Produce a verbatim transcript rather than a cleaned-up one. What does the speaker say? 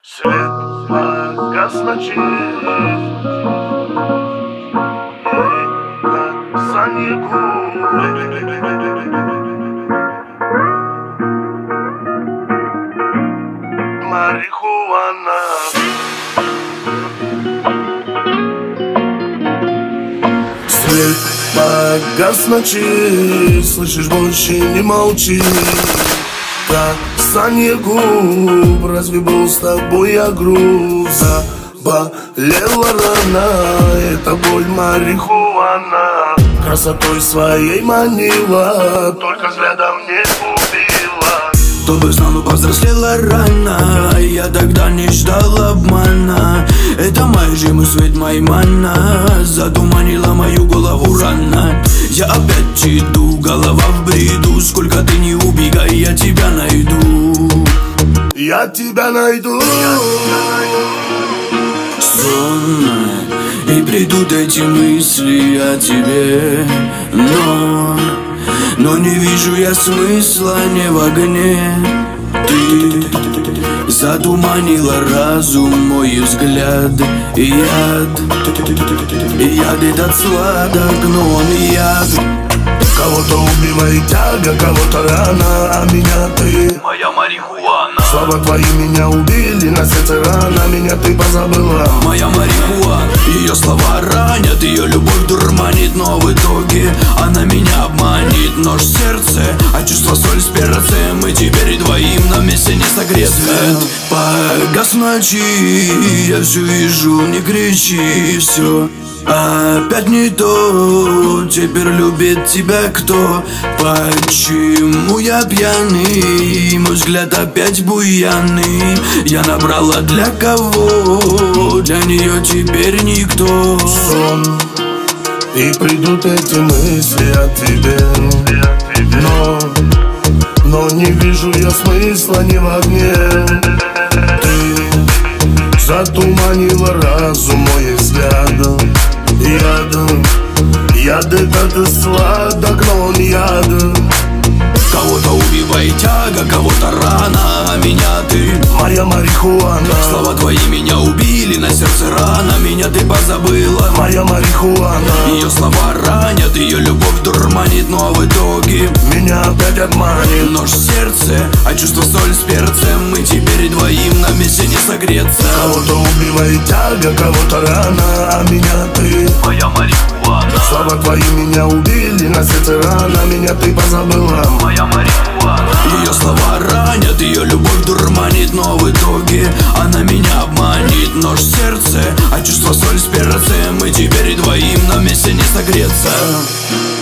Свет погас ночи, и касание губ. Марихуана. Свет погас ночи, слышишь, больше не молчи. Касание губ, разве был с тобой я груб? Заболела рана, это боль марихуана. Красотой своей манила, только взглядом не убила. Кто бы знал, но повзрослела рано, я тогда не ждал обмана. Это моя жизнь, свет, моя манна, затуманила мою голову рано. Я опять иду, голова в бреду, сколько ты не убегай, я тебя найду. Я тебя найду. Сонно, и придут эти мысли о тебе, но... Но не вижу я смысла не в огне. Ты затуманила разум, мой взгляд. И яд, и яд этот сладок, но он яд. Кого-то убивает тяга, кого-то рана, а меня ты моя марихуана. Слова твои меня убили, на сердце рана, меня ты позабыла. Моя марихуана, ее слова ранят, ее любовь дурманит, но в итоге она меня обманет. Нож в сердце, а чувство соль с перцем, мы теперь двоим на месте не согреты. Свет погас в ночи, я все вижу, не кричи, все опять не то, теперь любит тебя кто? Почему я пьяный, мой взгляд опять буяный? Я набрала для кого, для нее теперь никто. Сон, и придут эти мысли о тебе, но, но не вижу я смысла ни в огне. Ты затуманила разум, мой взгляд. Яд, яд этот сладок, но он яд. Кого-то убивает тяга, кого-то рана, а меня ты моя марихуана. Слова твои меня убили, на сердце рана, меня ты позабыла. Моя марихуана. Ее слова ранят, ее любовь дурманит, но в итоге меня опять обманет. Нож в сердце, а чувство соль с перцем, мы теперь двоим на месте не согреться. Кого-то убивает тяга, кого-то рана, а меня ты моя марихуана. Слова твои меня убили, на сердце рана, меня ты позабыла. Моя марихуана. Ее слова ранят, ее любовь дурманит, но в итоге она меня обманет. Нож в сердце, а чувство соль с перцем, мы теперь двоим на месте не согреться.